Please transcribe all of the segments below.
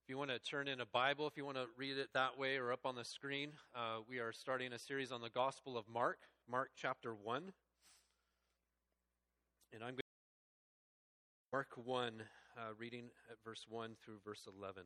If you want to turn in a Bible, if you want to read it that way or up on the screen, we are starting a series on the Gospel of Mark, Mark chapter 1. And I'm going to Mark 1, reading at verse 1 through verse 11.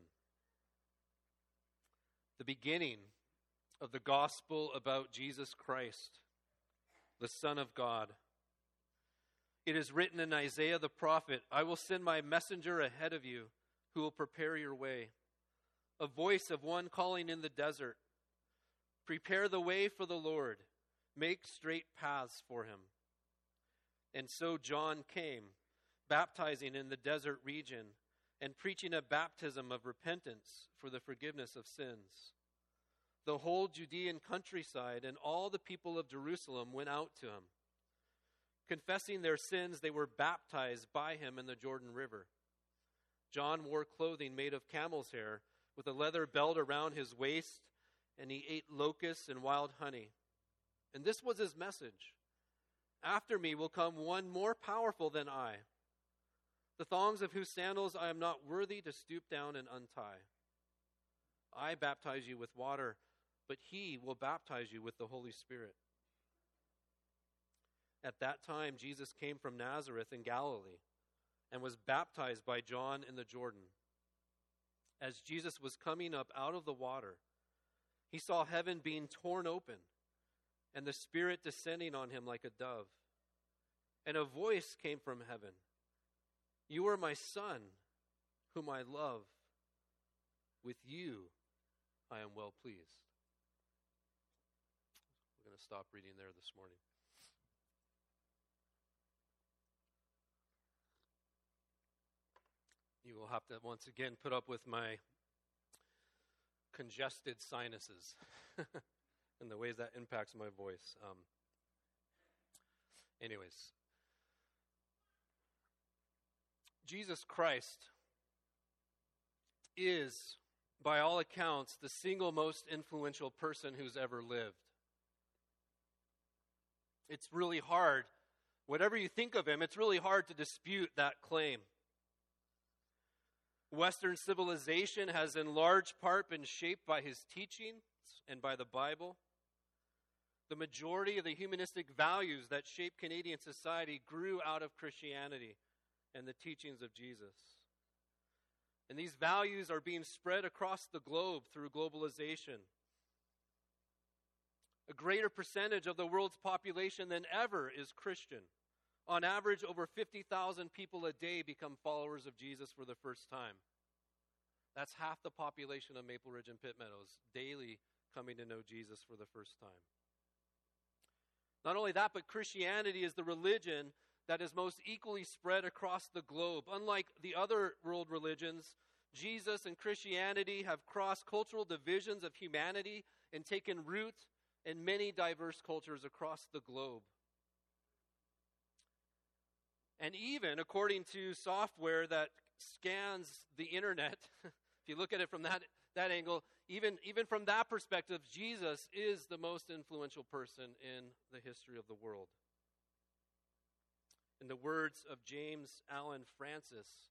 The beginning of the Gospel about Jesus Christ, the Son of God. It is written in Isaiah the prophet, "I will send my messenger ahead of you, who will prepare your way. A voice of one calling in the desert, prepare the way for the Lord, make straight paths for him." And so John came, baptizing in the desert region, and preaching a baptism of repentance for the forgiveness of sins. The whole Judean countryside and all the people of Jerusalem went out to him. Confessing their sins, they were baptized by him in the Jordan River. John wore clothing made of camel's hair, with a leather belt around his waist, and he ate locusts and wild honey. And this was his message: "After me will come one more powerful than I, the thongs of whose sandals I am not worthy to stoop down and untie. I baptize you with water, but he will baptize you with the Holy Spirit." At that time, Jesus came from Nazareth in Galilee and was baptized by John in the Jordan. As Jesus was coming up out of the water, he saw heaven being torn open and the Spirit descending on him like a dove. And a voice came from heaven, "You are my Son, whom I love. With you I am well pleased." We're going to stop reading there this morning. You will have to once again put up with my congested sinuses and the ways that impacts my voice. Anyways, Jesus Christ is, by all accounts, the single most influential person who's ever lived. It's really hard, whatever you think of him, it's really hard to dispute that claim. Western civilization has in large part been shaped by his teachings and by the Bible. The majority of the humanistic values that shape Canadian society grew out of Christianity and the teachings of Jesus. And these values are being spread across the globe through globalization. A greater percentage of the world's population than ever is Christian. On average, over 50,000 people a day become followers of Jesus for the first time. That's half the population of Maple Ridge and Pitt Meadows daily coming to know Jesus for the first time. Not only that, but Christianity is the religion that is most equally spread across the globe. Unlike the other world religions, Jesus and Christianity have crossed cultural divisions of humanity and taken root in many diverse cultures across the globe. And even according to software that scans the internet, if you look at it from that angle, even from that perspective, Jesus is the most influential person in the history of the world. In the words of James Allan Francis,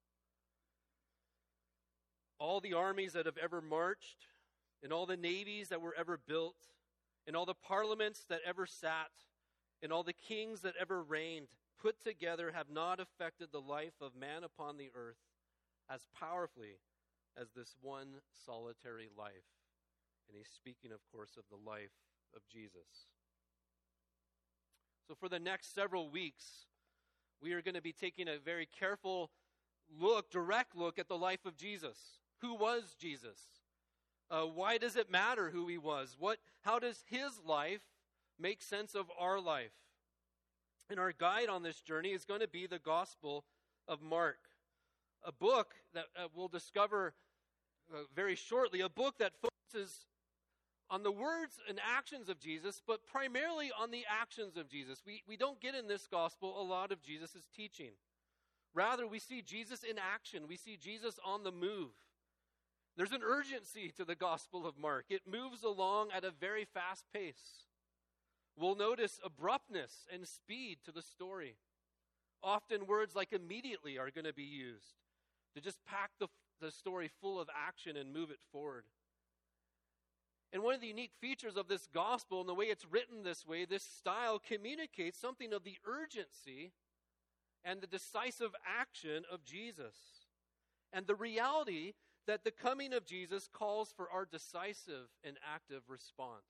all the armies that have ever marched, and all the navies that were ever built, and all the parliaments that ever sat, and all the kings that ever reigned, put together have not affected the life of man upon the earth as powerfully as this one solitary life. And he's speaking, of course, of the life of Jesus. So for the next several weeks, we are going to be taking a very careful look, direct look at the life of Jesus. Who was Jesus? Why does it matter who he was? How does his life make sense of our life? And our guide on this journey is going to be the Gospel of Mark, a book that we'll discover very shortly, a book that focuses on the words and actions of Jesus, but primarily on the actions of Jesus. We don't get in this Gospel a lot of Jesus' teaching. Rather, we see Jesus in action. We see Jesus on the move. There's an urgency to the Gospel of Mark. It moves along at a very fast pace. We'll notice abruptness and speed to the story. Often words like immediately are going to be used to just pack the the story full of action and move it forward. And one of the unique features of this gospel and the way it's written this way, this style communicates something of the urgency and the decisive action of Jesus. And the reality that the coming of Jesus calls for our decisive and active response.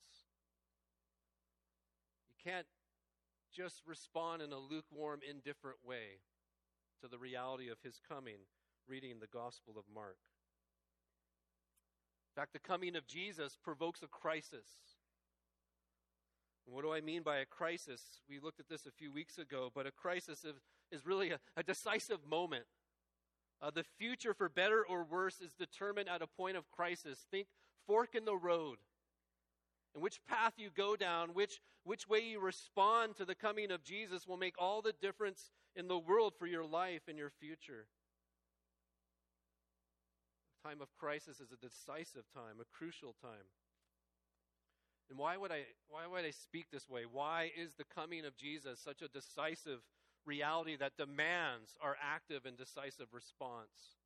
You can't just respond in a lukewarm, indifferent way to the reality of his coming, reading the Gospel of Mark. In fact, the coming of Jesus provokes a crisis. And what do I mean by a crisis? We looked at this a few weeks ago, but a crisis is really a decisive moment. The future, for better or worse, is determined at a point of crisis. Think fork in the road. And which path you go down, which way you respond to the coming of Jesus will make all the difference in the world for your life and your future. A time of crisis is a decisive time, a crucial time. And why would I speak this way? Why is the coming of Jesus such a decisive reality that demands our active and decisive response?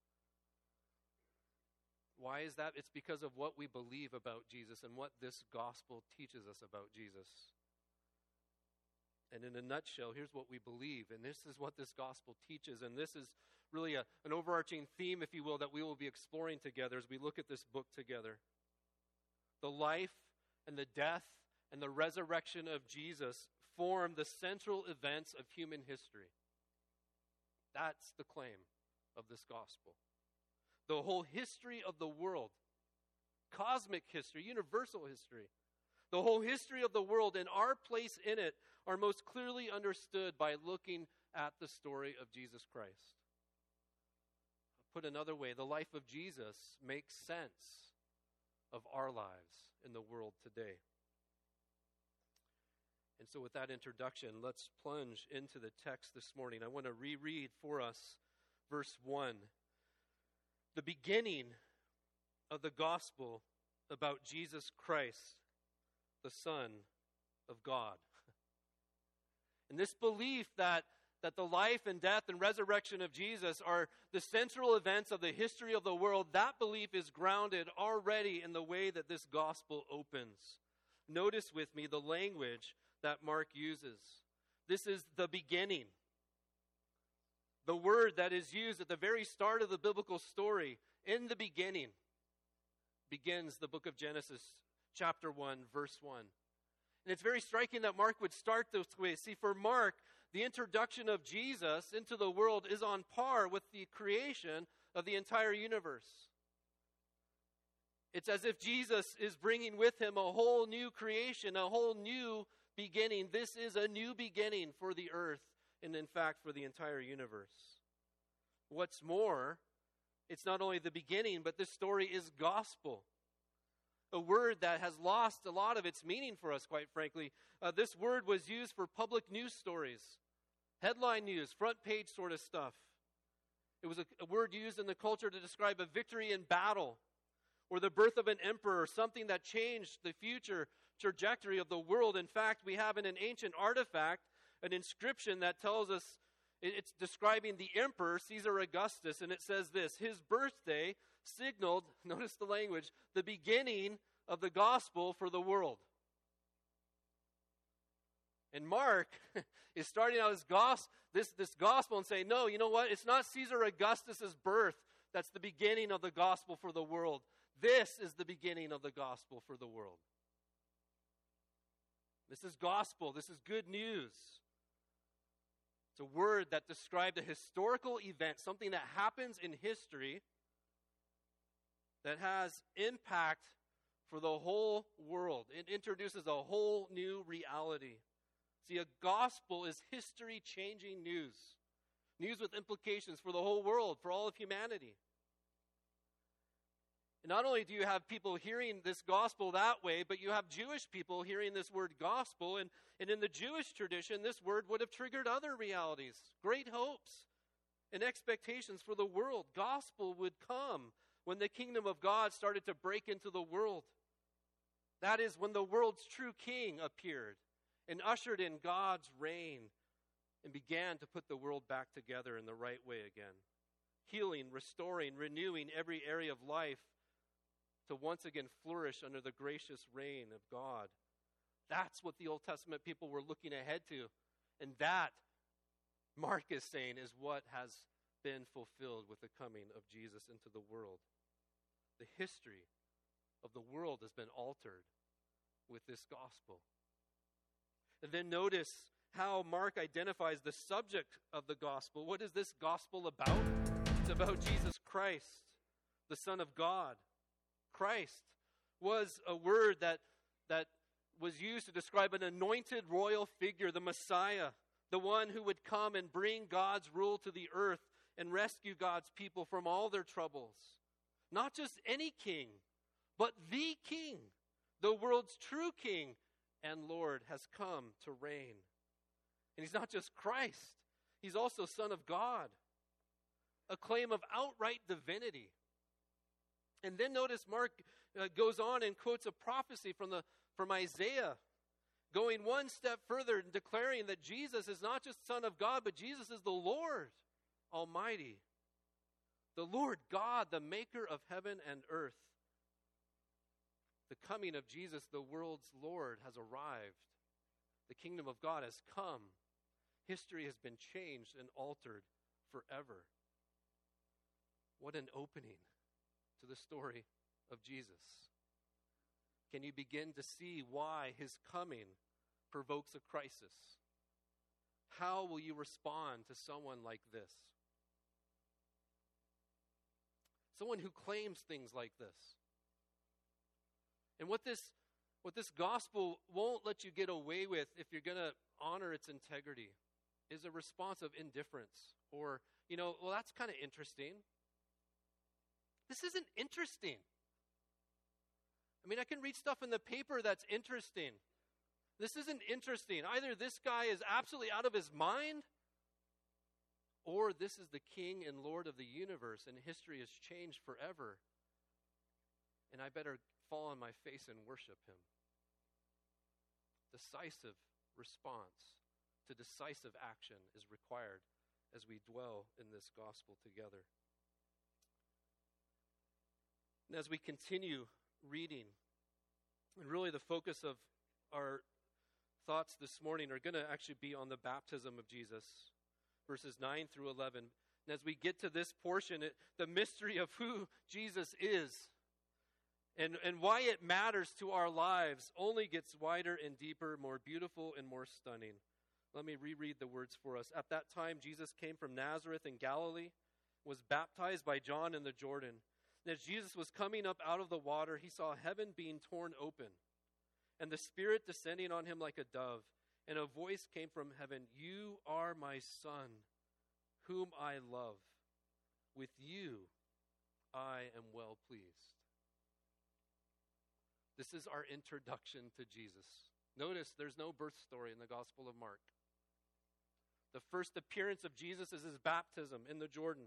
Why is that? It's because of what we believe about Jesus and what this gospel teaches us about Jesus. And in a nutshell, here's what we believe. And this is what this gospel teaches. And this is really an overarching theme, if you will, that we will be exploring together as we look at this book together. The life and the death and the resurrection of Jesus form the central events of human history. That's the claim of this gospel. The whole history of the world, cosmic history, universal history, the whole history of the world and our place in it are most clearly understood by looking at the story of Jesus Christ. Put another way, the life of Jesus makes sense of our lives in the world today. And so with that introduction, let's plunge into the text this morning. I want to reread for us verse 1. The beginning of the gospel about Jesus Christ, the Son of God. And this belief that the life and death and resurrection of Jesus are the central events of the history of the world, that belief is grounded already in the way that this gospel opens. Notice with me the language that Mark uses. This is the beginning. The word that is used at the very start of the biblical story, in the beginning, begins the book of Genesis, chapter 1, verse 1. And it's very striking that Mark would start this way. See, for Mark, the introduction of Jesus into the world is on par with the creation of the entire universe. It's as if Jesus is bringing with him a whole new creation, a whole new beginning. This is a new beginning for the earth and, in fact, for the entire universe. What's more, it's not only the beginning, but this story is gospel. A word that has lost a lot of its meaning for us, quite frankly. This word was used for public news stories, headline news, front page sort of stuff. It was a word used in the culture to describe a victory in battle or the birth of an emperor, something that changed the future trajectory of the world. In fact, we have in an ancient artifact an inscription that tells us, it's describing the emperor, Caesar Augustus, and it says this: his birthday signaled, notice the language, the beginning of the gospel for the world. And Mark is starting out this gospel and saying, no, you know what? It's not Caesar Augustus' birth that's the beginning of the gospel for the world. This is the beginning of the gospel for the world. This is gospel. This is good news. It's a word that described a historical event, something that happens in history that has impact for the whole world. It introduces a whole new reality. See, a gospel is history-changing news. News with implications for the whole world, for all of humanity. And not only do you have people hearing this gospel that way, but you have Jewish people hearing this word gospel. And in the Jewish tradition, this word would have triggered other realities, great hopes and expectations for the world. Gospel would come when the kingdom of God started to break into the world. That is when the world's true king appeared and ushered in God's reign and began to put the world back together in the right way again. healing, restoring, renewing every area of life to once again flourish under the gracious reign of God. That's what the Old Testament people were looking ahead to. And that, Mark is saying, is what has been fulfilled with the coming of Jesus into the world. The history of the world has been altered with this gospel. And then notice how Mark identifies the subject of the gospel. What is this gospel about? It's about Jesus Christ, the Son of God. Christ was a word that was used to describe an anointed royal figure, the Messiah, the one who would come and bring God's rule to the earth and rescue God's people from all their troubles. Not just any king, but the King, the world's true King and Lord, has come to reign. And he's not just Christ, he's also Son of God, a claim of outright divinity. And then notice Mark goes on and quotes a prophecy from Isaiah, going one step further and declaring that Jesus is not just Son of God, but Jesus is the Lord Almighty, the Lord God, the maker of heaven and earth. The coming of Jesus, the world's Lord, has arrived. The kingdom of God has come. History has been changed and altered forever. What an opening to the story of Jesus. Can you begin to see why his coming provokes a crisis? How will you respond to someone like this? Someone who claims things like this. And what this gospel won't let you get away with, if you're going to honor its integrity, is a response of indifference. Or, well, that's kind of interesting. This isn't interesting. I mean, I can read stuff in the paper that's interesting. This isn't interesting. Either this guy is absolutely out of his mind, or this is the King and Lord of the universe, and history has changed forever. And I better fall on my face and worship him. Decisive response to decisive action is required as we dwell in this gospel together. And as we continue reading, and really the focus of our thoughts this morning are going to actually be on the baptism of Jesus, verses 9 through 11. And as we get to this portion, the mystery of who Jesus is and why it matters to our lives only gets wider and deeper, more beautiful and more stunning. Let me reread the words for us. At that time, Jesus came from Nazareth in Galilee, was baptized by John in the Jordan. And as Jesus was coming up out of the water, he saw heaven being torn open, and the Spirit descending on him like a dove. And a voice came from heaven, "You are my Son, whom I love. With you I am well pleased." This is our introduction to Jesus. Notice there's no birth story in the Gospel of Mark. The first appearance of Jesus is his baptism in the Jordan.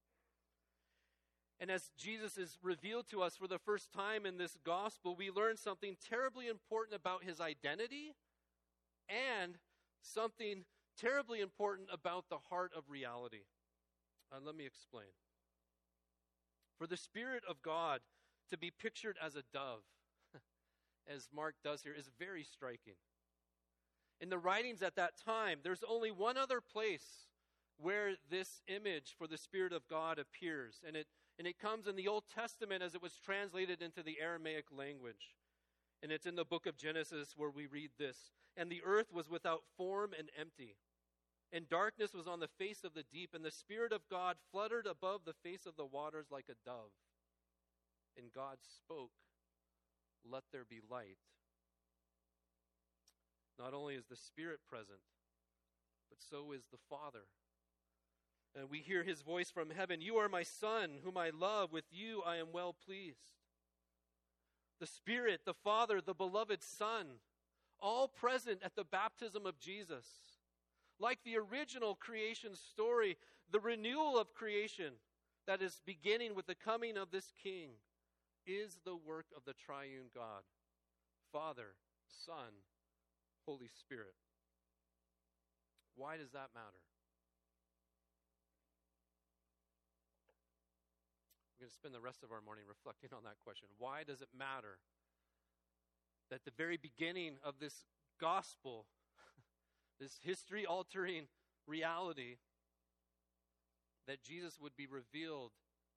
And as Jesus is revealed to us for the first time in this gospel, we learn something terribly important about his identity and something terribly important about the heart of reality. Let me explain. For the Spirit of God to be pictured as a dove, as Mark does here, is very striking. In the writings at that time, there's only one other place where this image for the Spirit of God appears, and it comes in the Old Testament as it was translated into the Aramaic language. And it's in the book of Genesis where we read this. "And the earth was without form and empty, and darkness was on the face of the deep, and the Spirit of God fluttered above the face of the waters like a dove. And God spoke, 'Let there be light.'" Not only is the Spirit present, but so is the Father. And we hear his voice from heaven, "You are my Son, whom I love. With you I am well pleased." The Spirit, the Father, the beloved Son, all present at the baptism of Jesus. Like the original creation story, the renewal of creation that is beginning with the coming of this King is the work of the triune God, Father, Son, Holy Spirit. Why does that matter? and spend the rest of our morning reflecting on that question. Why does it matter that the very beginning of this gospel, this history-altering reality, that Jesus would be revealed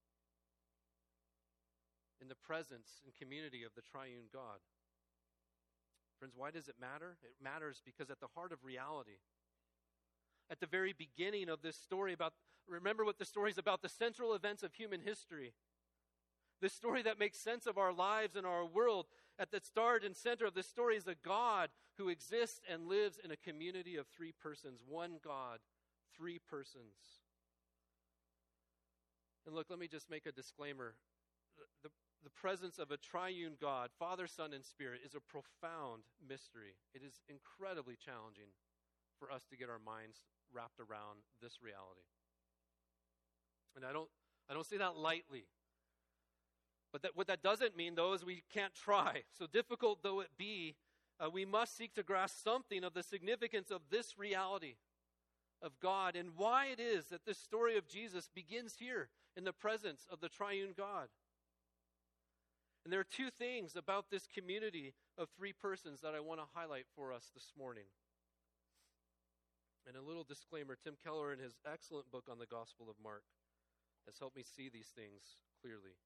in the presence and community of the triune God? Friends, why does it matter? It matters because at the heart of reality, at the very beginning of this story remember what the story is about, the central events of human history. The story that makes sense of our lives and our world. At the start and center of this story is a God who exists and lives in a community of three persons. One God, three persons. And look, let me just make a disclaimer. The presence of a triune God, Father, Son, and Spirit, is a profound mystery. It is incredibly challenging for us to get our minds wrapped around this reality. And I don't say that lightly. But what that doesn't mean, though, is we can't try. So difficult though it be, we must seek to grasp something of the significance of this reality of God and why it is that this story of Jesus begins here in the presence of the triune God. And there are two things about this community of three persons that I want to highlight for us this morning. And a little disclaimer, Tim Keller, in his excellent book on the Gospel of Mark, has helped me see these things clearly.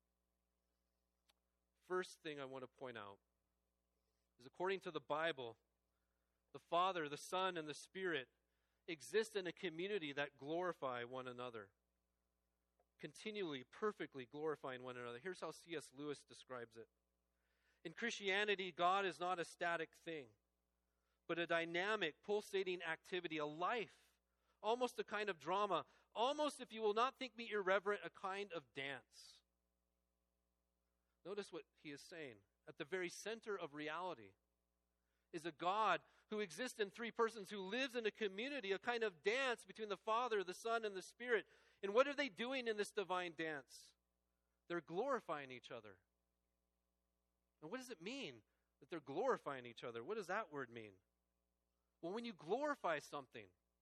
First thing I want to point out is, according to the Bible, the Father, the Son, and the Spirit exist in a community that glorify one another, continually, perfectly glorifying one another. Here's how C.S. Lewis describes it. In Christianity, God is not a static thing, but a dynamic, pulsating activity, a life, almost a kind of drama, almost, if you will not think me irreverent, a kind of dance. Notice what he is saying. At the very center of reality is a God who exists in three persons, who lives in a community, a kind of dance between the Father, the Son, and the Spirit. And what are they doing in this divine dance? They're glorifying each other. And what does it mean that they're glorifying each other? What does that word mean? Well, when you glorify something,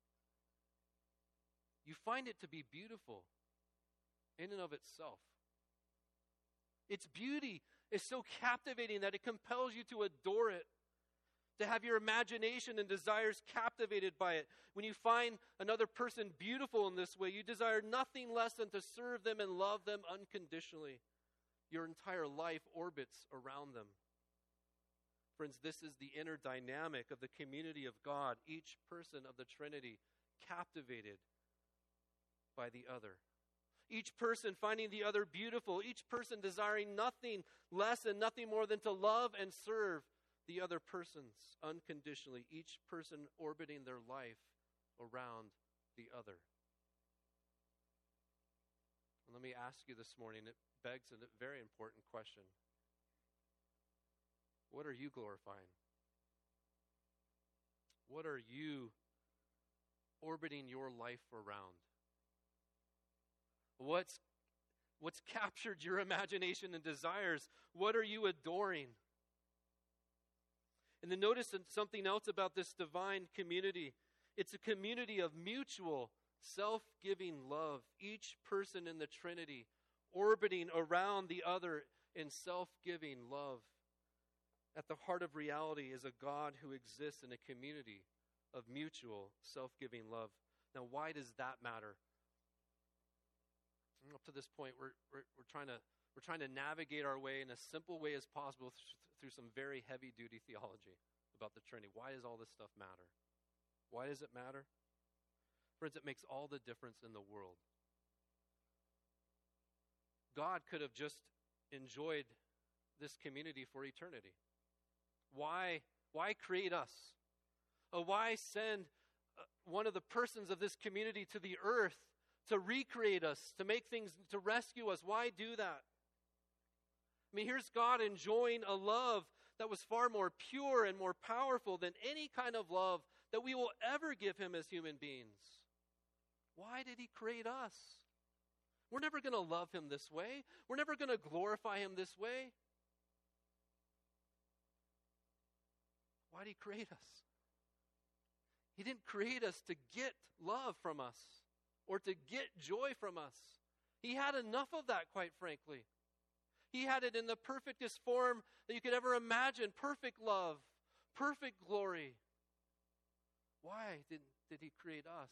you find it to be beautiful in and of itself. Its beauty is so captivating that it compels you to adore it, to have your imagination and desires captivated by it. When you find another person beautiful in this way, you desire nothing less than to serve them and love them unconditionally. Your entire life orbits around them. Friends, this is the inner dynamic of the community of God, each person of the Trinity captivated by the other. Each person finding the other beautiful, each person desiring nothing less and nothing more than to love and serve the other persons unconditionally, each person orbiting their life around the other. And let me ask you this morning, it begs a very important question. What are you glorifying? What are you orbiting your life around? What's captured your imagination and desires? What are you adoring? And then notice something else about this divine community. It's a community of mutual, self-giving love. Each person in the Trinity orbiting around the other in self-giving love. At the heart of reality is a God who exists in a community of mutual, self-giving love. Now, why does that matter? Up to this point, we're trying to navigate our way in a simple way as possible through some very heavy-duty theology about the Trinity. Why does all this stuff matter? Why does it matter? Friends, it makes all the difference in the world. God could have just enjoyed this community for eternity. Why create us? Why send one of the persons of this community to the earth to recreate us, to make things, to rescue us? Why do that? I mean, here's God enjoying a love that was far more pure and more powerful than any kind of love that we will ever give him as human beings. Why did he create us? We're never going to love him this way. We're never going to glorify him this way. Why did he create us? He didn't create us to get love from us or to get joy from us. He had enough of that, quite frankly. He had it in the perfectest form that you could ever imagine. Perfect love, perfect glory. Why did he create us?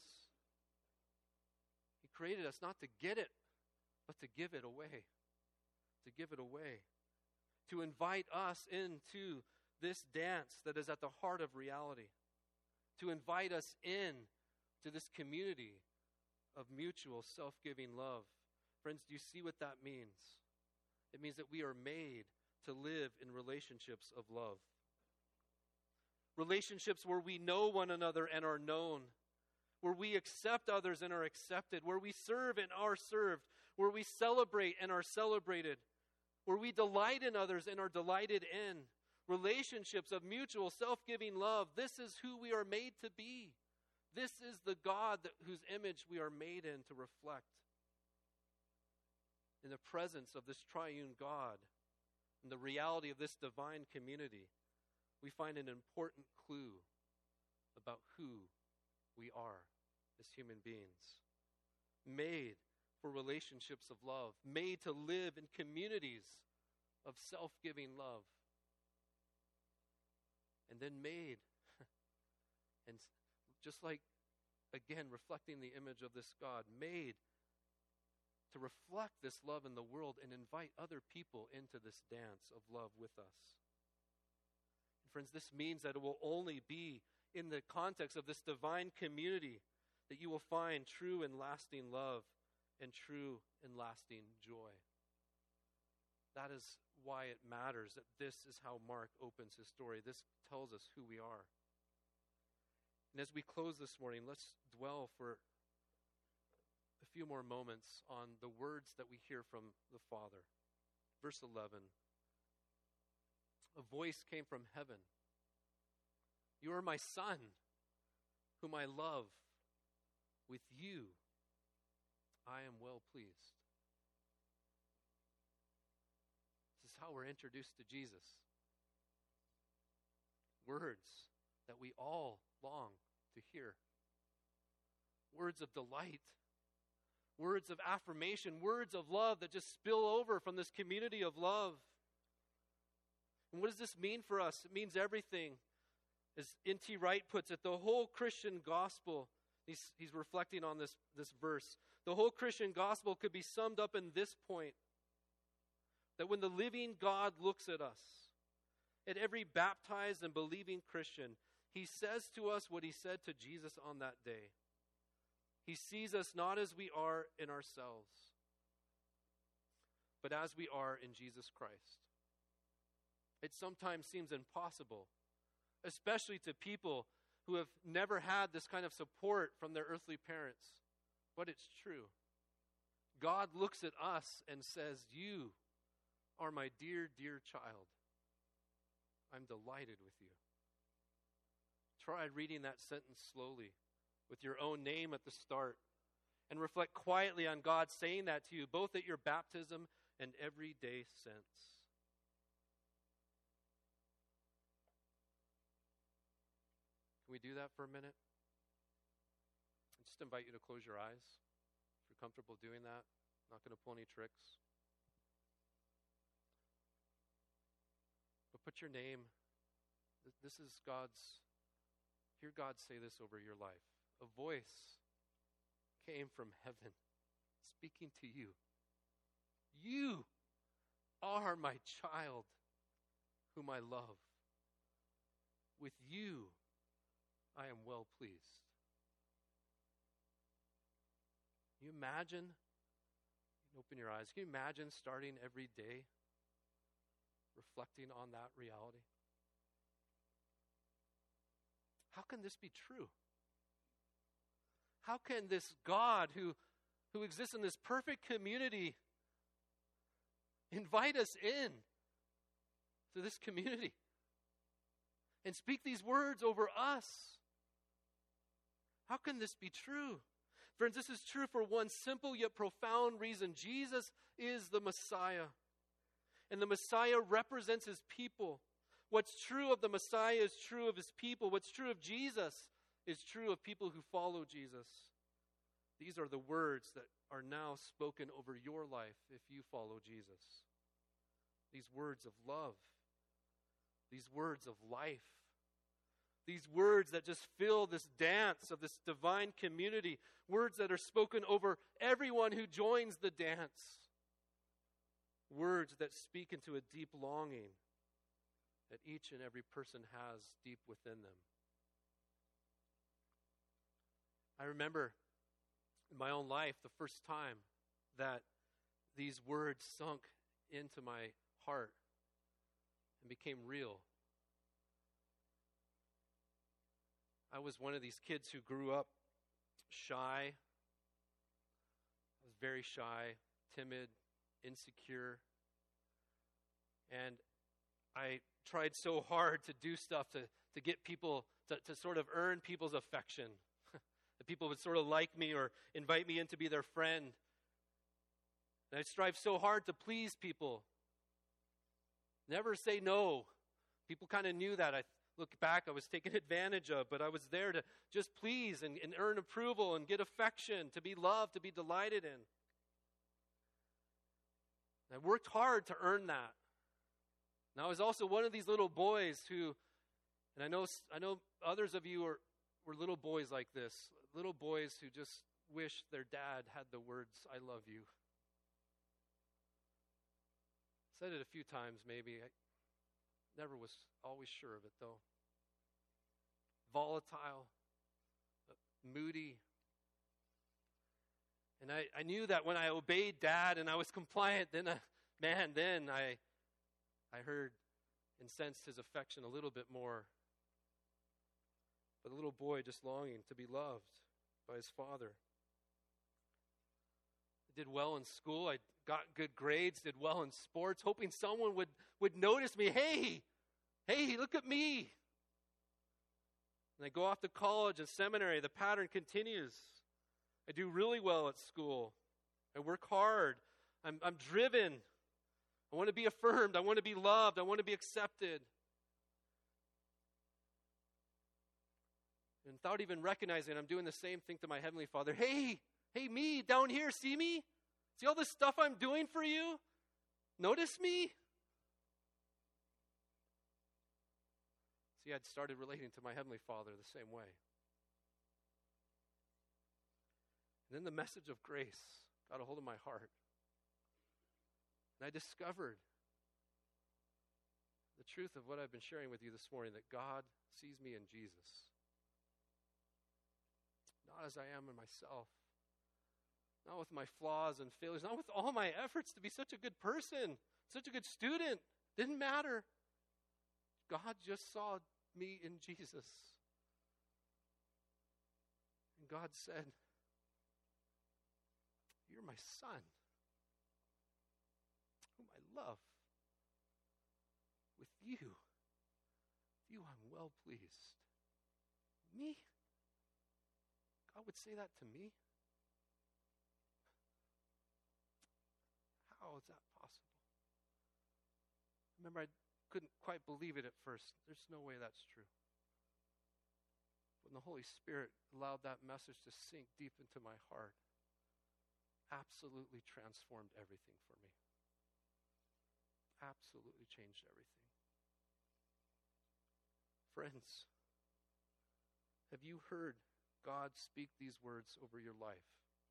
He created us not to get it, but to give it away. To give it away. To invite us into this dance that is at the heart of reality. To invite us in to this community of mutual self-giving love. Friends, do you see what that means? It means that we are made to live in relationships of love. Relationships where we know one another and are known. Where we accept others and are accepted. Where we serve and are served. Where we celebrate and are celebrated. Where we delight in others and are delighted in. Relationships of mutual self-giving love. This is who we are made to be. This is the God whose image we are made in to reflect. In the presence of this triune God, in the reality of this divine community, we find an important clue about who we are as human beings. Made for relationships of love, made to live in communities of self-giving love, and then made, and just like, again, reflecting the image of this God, made to reflect this love in the world and invite other people into this dance of love with us. And friends, this means that it will only be in the context of this divine community that you will find true and lasting love and true and lasting joy. That is why it matters that this is how Mark opens his story. This tells us who we are. And as we close this morning, let's dwell for a few more moments on the words that we hear from the Father. Verse 11. A voice came from heaven. You are my Son, whom I love. With you, I am well pleased. This is how we're introduced to Jesus. Words that we all long to hear. Words of delight. Words of affirmation. Words of love that just spill over from this community of love. And what does this mean for us? It means everything. As N.T. Wright puts it, the whole Christian gospel, he's reflecting on this verse. The whole Christian gospel could be summed up in this point. That when the living God looks at us, at every baptized and believing Christian, he says to us what he said to Jesus on that day. He sees us not as we are in ourselves, but as we are in Jesus Christ. It sometimes seems impossible, especially to people who have never had this kind of support from their earthly parents. But it's true. God looks at us and says, you are my dear, dear child. I'm delighted with you. Try reading that sentence slowly with your own name at the start and reflect quietly on God saying that to you, both at your baptism and everyday sense. Can we do that for a minute? I just invite you to close your eyes if you're comfortable doing that. I'm not going to pull any tricks. But put your name. This is hear God say this over your life. A voice came from heaven speaking to you. You are my child whom I love. With you I am well pleased. Can you imagine? Open your eyes. Can you imagine starting every day reflecting on that reality? How can this be true? How can this God who exists in this perfect community invite us in to this community and speak these words over us? How can this be true? Friends, this is true for one simple yet profound reason. Jesus is the Messiah. And the Messiah represents his people. What's true of the Messiah is true of his people. What's true of Jesus is true of people who follow Jesus. These are the words that are now spoken over your life if you follow Jesus. These words of love. These words of life. These words that just fill this dance of this divine community. Words that are spoken over everyone who joins the dance. Words that speak into a deep longing that each and every person has deep within them. I remember in my own life the first time that these words sunk into my heart and became real. I was one of these kids who grew up shy. I was very shy, timid, insecure. And I tried so hard to do stuff to get people, to sort of earn people's affection. That people would sort of like me or invite me in to be their friend. And I strive so hard to please people. Never say no. People kind of knew that. I look back, I was taken advantage of, but I was there to just please and earn approval and get affection, to be loved, to be delighted in. I worked hard to earn that. And I was also one of these little boys who, and I know others of you were little boys like this, little boys who just wish their dad had the words, "I love you." Said it a few times maybe. I never was always sure of it though. Volatile, moody. And I knew that when I obeyed Dad and I was compliant, then I heard and sensed his affection a little bit more. But a little boy just longing to be loved by his father. I did well in school. I got good grades, did well in sports, hoping someone would notice me. Hey, look at me. And I go off to college and seminary. The pattern continues. I do really well at school. I work hard. I'm driven. I want to be affirmed. I want to be loved. I want to be accepted. And without even recognizing it, I'm doing the same thing to my Heavenly Father. Hey, me, down here, see me? See all this stuff I'm doing for you? Notice me? See, I'd started relating to my Heavenly Father the same way. And then the message of grace got a hold of my heart. And I discovered the truth of what I've been sharing with you this morning, that God sees me in Jesus. Not as I am in myself. Not with my flaws and failures. Not with all my efforts to be such a good person, such a good student. Didn't matter. God just saw me in Jesus. And God said, "You're my son, whom I love. With you I'm well pleased." Me? God would say that to me? How is that possible? Remember, I couldn't quite believe it at first. There's no way that's true. When the Holy Spirit allowed that message to sink deep into my heart, absolutely transformed everything for me. Absolutely changed everything. Friends, have you heard God speak these words over your life?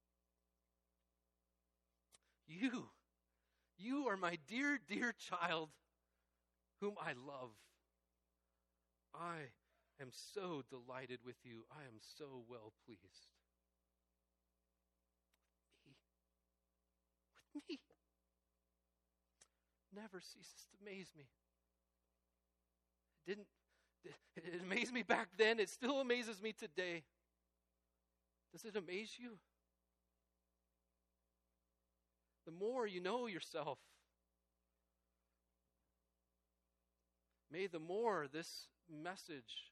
You are my dear, dear child, whom I love. I am so delighted with you. I am so well pleased. With me. Never ceases to amaze me. It amazed me back then. It still amazes me today. Does it amaze you? The more you know yourself, may the more this message,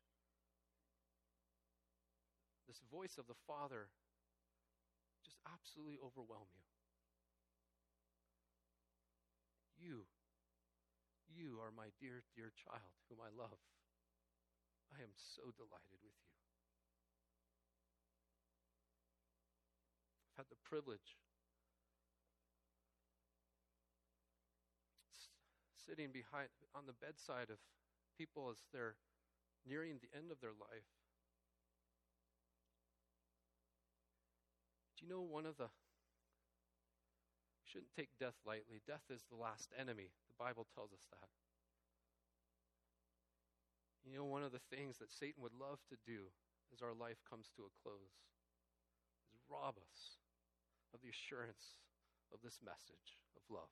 this voice of the Father, just absolutely overwhelm you. You are my dear, dear child, whom I love. I am so delighted with you. had the privilege sitting on the bedside of people as they're nearing the end of their life. Do you know you shouldn't take death lightly. Death is the last enemy. The Bible tells us that. You know, one of the things that Satan would love to do as our life comes to a close is rob us of the assurance of this message of love.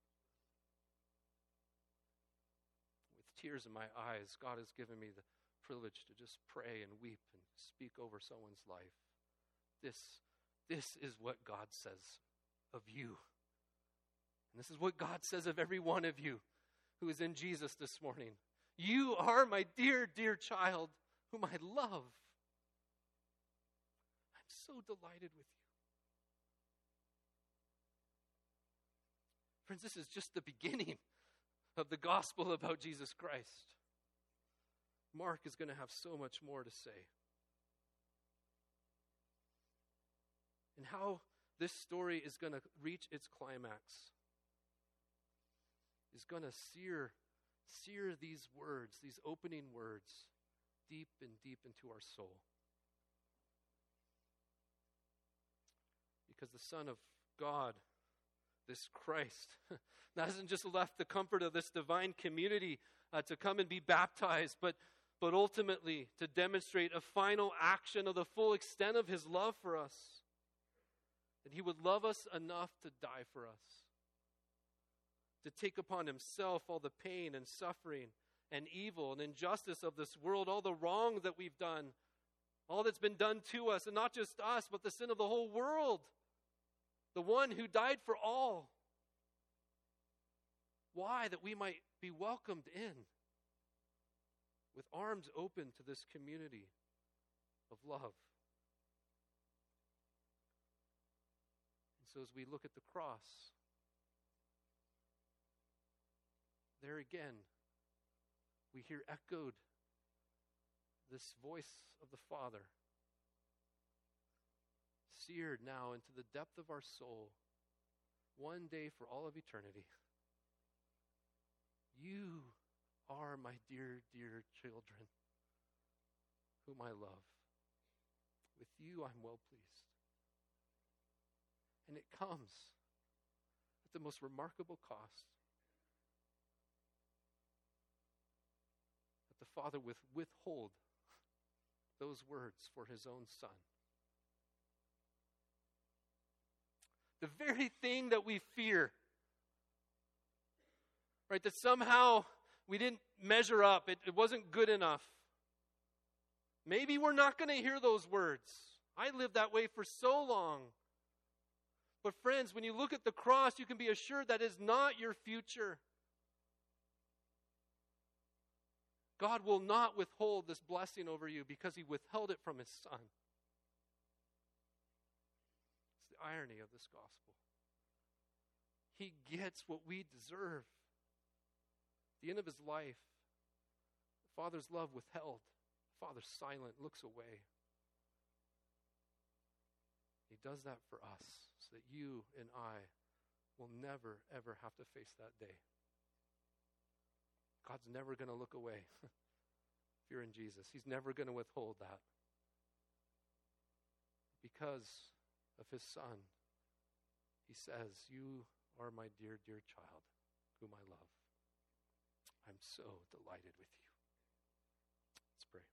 With tears in my eyes, God has given me the privilege to just pray and weep and speak over someone's life. This is what God says of you. And this is what God says of every one of you who is in Jesus this morning. You are my dear, dear child whom I love. I'm so delighted with you. Friends, this is just the beginning of the gospel about Jesus Christ. Mark is going to have so much more to say. And how this story is going to reach its climax is going to sear these words, these opening words, deep and deep into our soul. Because the Son of God, this Christ, hasn't just left the comfort of this divine community to come and be baptized, but ultimately to demonstrate a final action of the full extent of his love for us. That he would love us enough to die for us. To take upon himself all the pain and suffering and evil and injustice of this world, all the wrong that we've done, all that's been done to us, and not just us, but the sin of the whole world. The one who died for all. Why? That we might be welcomed in with arms open to this community of love. And so as we look at the cross, there again, we hear echoed this voice of the Father, seared now into the depth of our soul, one day for all of eternity. You are my dear, dear children, whom I love. With you I'm well pleased. And it comes at the most remarkable cost. That the Father would withhold those words for his own Son. The very thing that we fear, right? That somehow we didn't measure up. It wasn't good enough. Maybe we're not going to hear those words. I lived that way for so long. But friends, when you look at the cross, you can be assured that is not your future. God will not withhold this blessing over you because he withheld it from his Son. It's the irony of this gospel. He gets what we deserve. At the end of his life, the Father's love withheld. The Father's silent, looks away. He does that for us so that you and I will never, ever have to face that day. God's never going to look away if you're in Jesus. He's never going to withhold that. Because of his Son, he says, you are my dear, dear child, whom I love. I'm so delighted with you. Let's pray.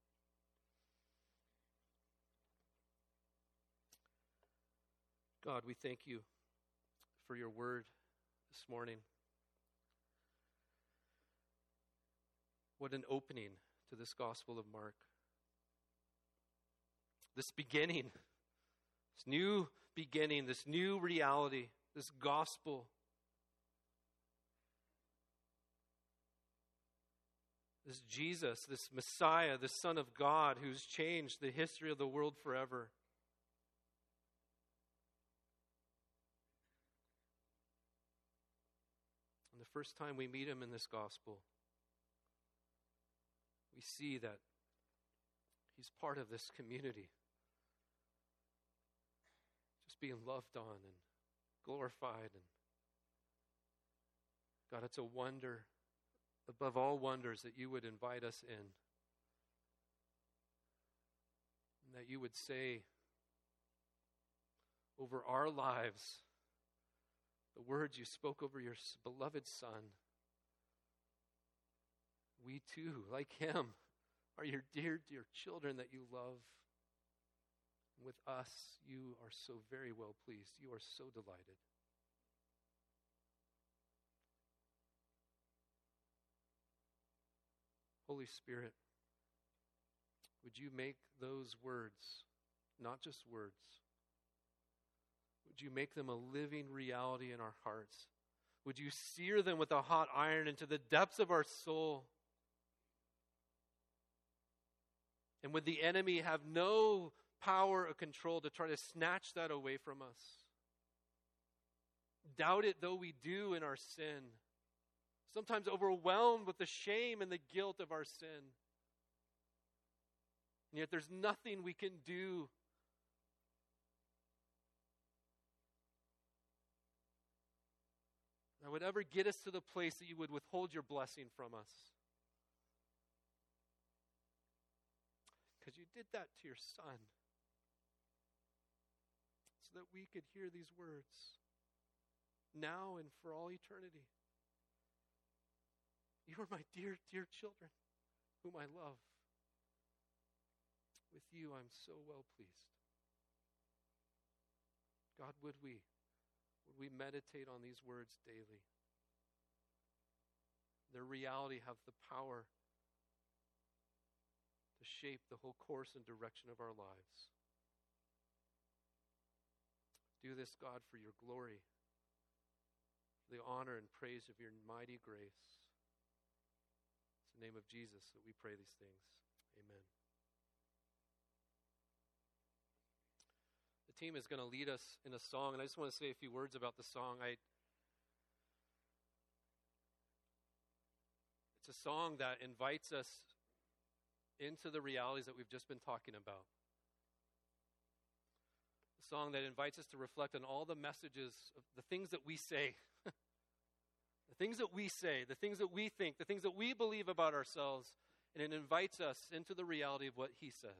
God, we thank you for your word this morning. What an opening to this Gospel of Mark. This beginning, this new beginning, this new reality, this gospel. This Jesus, this Messiah, the Son of God, who's changed the history of the world forever. And the first time we meet him in this gospel, we see that he's part of this community. Just just being loved on and glorified. And God, it's a wonder above all wonders that you would invite us in. And that you would say over our lives the words you spoke over your beloved Son. We too, like him, are your dear, dear children that you love. With us, you are so very well pleased. You are so delighted. Holy Spirit, would you make those words not just words? Would you make them a living reality in our hearts? Would you sear them with a hot iron into the depths of our soul? And would the enemy have no power or control to try to snatch that away from us? Doubt it though we do in our sin. Sometimes overwhelmed with the shame and the guilt of our sin. And yet there's nothing we can do. That would ever get us to the place that you would withhold your blessing from us. Because you did that to your Son. So that we could hear these words. Now and for all eternity. You are my dear, dear children, whom I love. With you I'm so well pleased. God, would we meditate on these words daily? Their reality have the power to shape the whole course and direction of our lives. Do this, God, for your glory, for the honor and praise of your mighty grace. It's in the name of Jesus that we pray these things. Amen. The team is going to lead us in a song, and I just want to say a few words about the song. It's a song that invites us into the realities that we've just been talking about. A song that invites us to reflect on all the messages of the things that we say. The things that we say, the things that we think, the things that we believe about ourselves, and it invites us into the reality of what he says.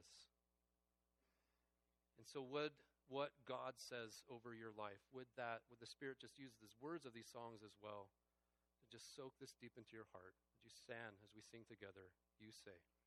And so what God says over your life, would the Spirit just use the words of these songs as well to just soak this deep into your heart? Would you stand as we sing together? You say.